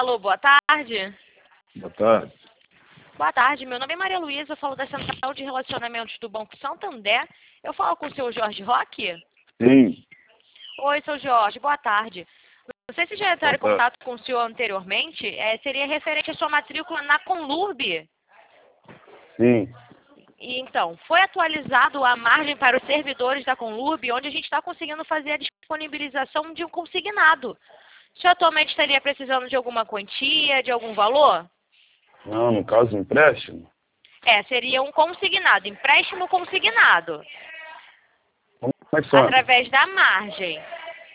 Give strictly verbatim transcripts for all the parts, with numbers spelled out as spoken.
Alô, boa tarde. Boa tarde. Boa tarde, meu nome é Maria Luísa, eu falo da Central de Relacionamentos do Banco Santander. Eu falo com o seu Jorge Roque? Sim. Oi, seu Jorge, boa tarde. Não sei se já entraram em Boa tarde. contato com o senhor anteriormente, é, seria referente à sua matrícula na Conlurb. Sim. E, então, foi atualizado a margem para os servidores da Conlurb, onde a gente está conseguindo fazer a disponibilização de um consignado. O senhor atualmente estaria precisando de alguma quantia, de algum valor? Não, no caso, empréstimo? É, seria um consignado, empréstimo consignado, Como é que funciona? através da margem.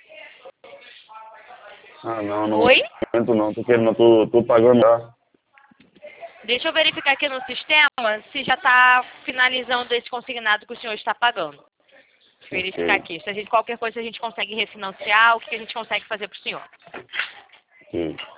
Ah, não, não Oi? aguento não, tô querendo, tô, tô pagando já. Deixa eu verificar aqui no sistema se já está finalizando esse consignado que o senhor está pagando. Verificar Ok. aqui. Se a gente, qualquer coisa a gente consegue refinanciar, o que a gente consegue fazer para o senhor. Ok.